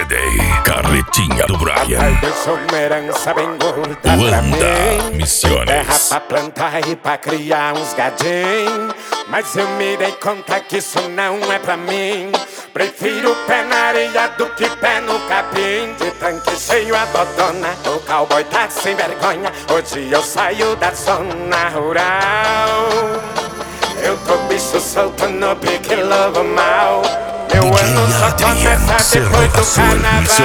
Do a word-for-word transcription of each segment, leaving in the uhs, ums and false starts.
Holiday, carretinha do Brian. Deixou uma herança bem gorda pra Wanda mim. Missões. Terra pra plantar e pra criar uns gadinhos. Mas eu me dei conta que isso não é pra mim. Prefiro pé na areia do que pé no capim. De tanque cheio a dodona, o cowboy tá sem vergonha. Hoje eu saio da zona rural. Eu tô bicho solto no pique lobo mal. Meu ano só começa depois do carnaval.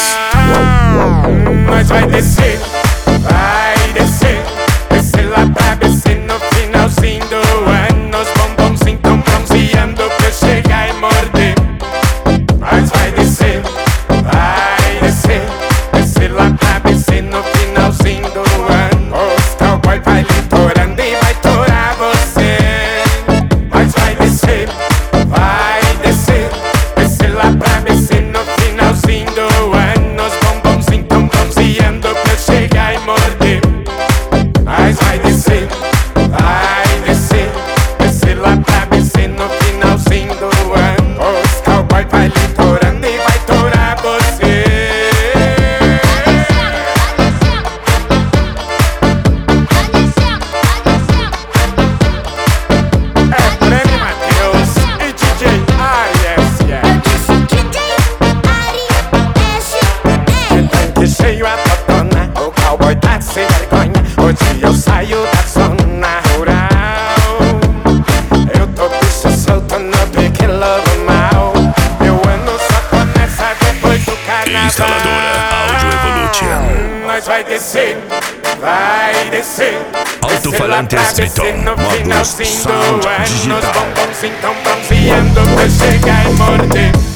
Nós vai descer, vai descer. Descer lá pra descer no finalzinho do ano. Os bombonzinhos tão bronzeando pra eu chegar e morder. Nós vai descer, vai descer. Descer lá pra descer no finalzinho do ano. Os cowboy vai litorando e vai torar você. Nós vai descer, vai descer. Descer lá pra descer no finalzinho do ano. Os bombonzinhos tão bronzeando pra eu chegar e morder. Nós vai descer, vai descer. Descer lá pra descer no finalzinho do ano. Os cowboy vai litorando e vai torar você. É Breno Matheus e D J Ari S S. Tanque cheio a totona, o cowboy tá sem vergonha. Hoje eu saio da zona rural. Eu tô bicho solto no pique lobo mal. Meu ano só começa depois do carnaval. Instaladora Audio Evolution. Nós vai descer, vai descer. Alto-falantes Triton, no Triton. finalzinho do Sound ano. Os digital. bombonzinhos tão bronzeando pra eu chegar e morder.